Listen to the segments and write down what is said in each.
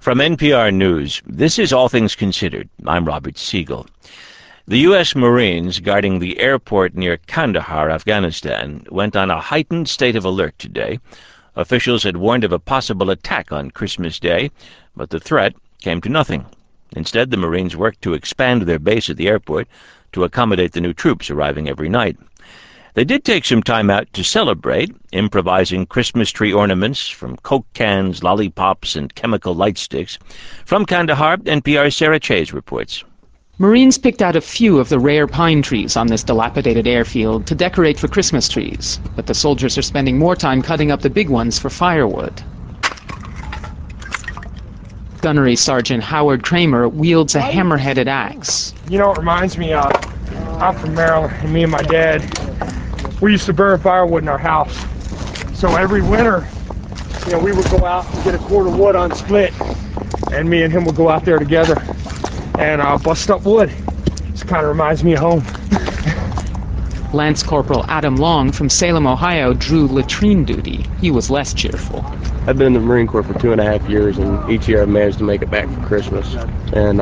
From NPR News, this is All Things Considered. I'm Robert Siegel. The U.S. Marines guarding the airport near Kandahar, Afghanistan, went on a heightened state of alert today. Officials had warned of a possible attack on Christmas Day, but the threat came to nothing. Instead, the Marines worked to expand their base at the airport to accommodate the new troops arriving every night. They did take some time out to celebrate, improvising Christmas tree ornaments from Coke cans, lollipops, and chemical light sticks. From Kandahar, NPR's Sarah Chase reports. Marines picked out a few of the rare pine trees on this dilapidated airfield to decorate for Christmas trees, but the soldiers are spending more time cutting up the big ones for firewood. Gunnery Sergeant Howard Kramer wields a hammer-headed axe. You know, it reminds me of, I'm from Maryland, and me and my dad, we used to burn firewood in our house. So every winter, you know, we would go out and get a cord of wood on split, and me and him would go out there together and bust up wood. This kind of reminds me of home. Lance Corporal Adam Long from Salem, Ohio, drew latrine duty. He was less cheerful. I've been in the Marine Corps for 2.5 years, and each year I've managed to make it back for Christmas. And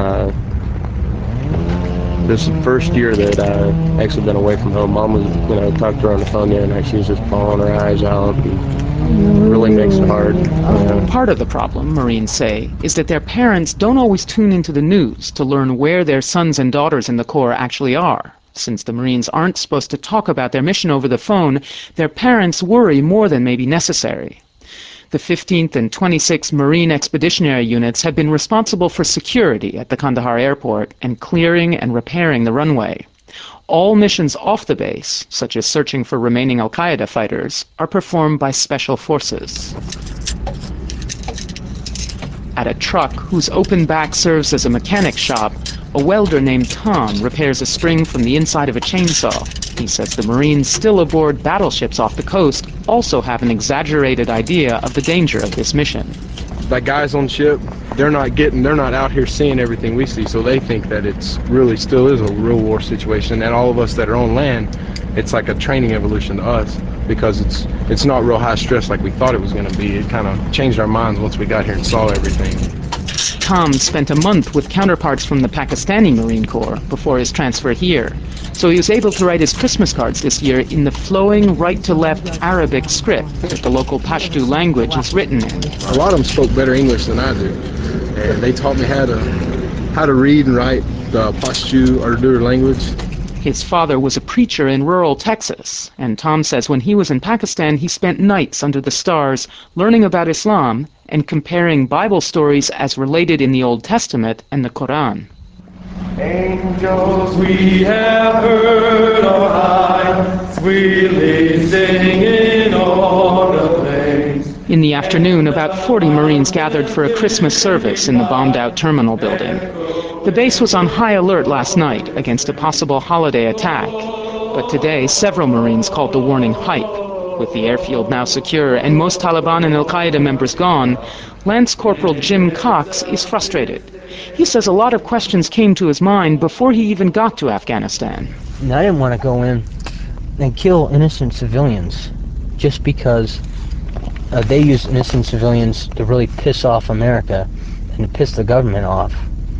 this is the first year that I've actually been away from home. Mom was, talked to her on the phone the other night. She was just bawling her eyes out. And really makes it hard. Part of the problem, Marines say, is that their parents don't always tune into the news to learn where their sons and daughters in the Corps actually are. Since the Marines aren't supposed to talk about their mission over the phone, their parents worry more than may be necessary. The 15th and 26th Marine Expeditionary Units have been responsible for security at the Kandahar airport and clearing and repairing the runway. All missions off the base, such as searching for remaining al-Qaeda fighters, are performed by special forces. At a truck whose open back serves as a mechanic shop, a welder named Tom repairs a spring from the inside of a chainsaw. He says the Marines still aboard battleships off the coast also have an exaggerated idea of the danger of this mission. Like guys on ship, they're not out here seeing everything we see, so they think that it's really still is a real war situation. And all of us that are on land, it's like a training evolution to us, because it's not real high stress like we thought it was going to be. It kind of changed our minds once we got here and saw everything. Tom spent a month with counterparts from the Pakistani Marine Corps before his transfer here, so he was able to write his Christmas cards this year in the flowing right-to-left Arabic script that the local Pashto language is written in. A lot of them spoke better English than I do, and they taught me how to read and write the Pashto Urdu language. His father was a preacher in rural Texas, and Tom says when he was in Pakistan he spent nights under the stars learning about Islam and comparing Bible stories as related in the Old Testament and the Quran. Angels we have heard on high, sweetly singing on the plains. In the afternoon, about 40 Marines gathered for a Christmas service in the bombed-out terminal building. The base was on high alert last night against a possible holiday attack, but today several Marines called the warning hype. With the airfield now secure and most Taliban and al-Qaeda members gone, Lance Corporal Jim Cox is frustrated. He says a lot of questions came to his mind before he even got to Afghanistan. And I didn't want to go in and kill innocent civilians just because they use innocent civilians to really piss off America and to piss the government off.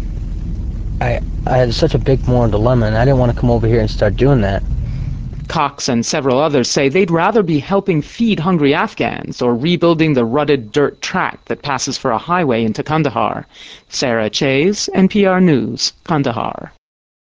I had such a big moral dilemma, and I didn't want to come over here and start doing that. Cox and several others say they'd rather be helping feed hungry Afghans or rebuilding the rutted dirt track that passes for a highway into Kandahar. Sarah Chase, NPR News, Kandahar.